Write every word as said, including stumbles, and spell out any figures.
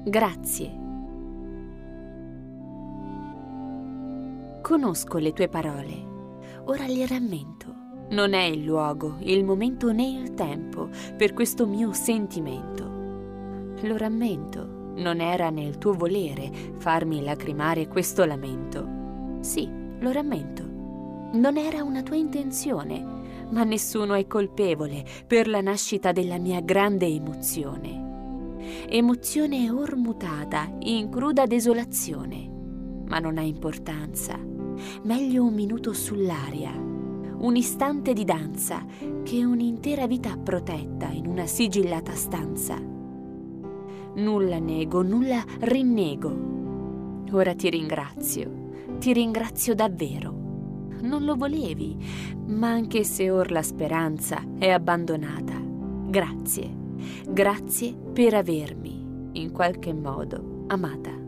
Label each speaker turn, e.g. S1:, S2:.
S1: Grazie. Conosco le tue parole, ora le rammento. Non è il luogo, il momento né il tempo per questo mio sentimento. Lo rammento, non era nel tuo volere farmi lacrimare questo lamento. Sì, lo rammento. Non era una tua intenzione, ma nessuno è colpevole per la nascita della mia grande emozione. Emozione or mutata in cruda desolazione. Ma non ha importanza. Meglio un minuto sull'aria, un istante di danza, che un'intera vita protetta in una sigillata stanza. Nulla nego, nulla rinnego. Ora ti ringrazio, ti ringrazio davvero. Non lo volevi, ma anche se or la speranza è abbandonata, grazie, grazie per avermi, in qualche modo, amata.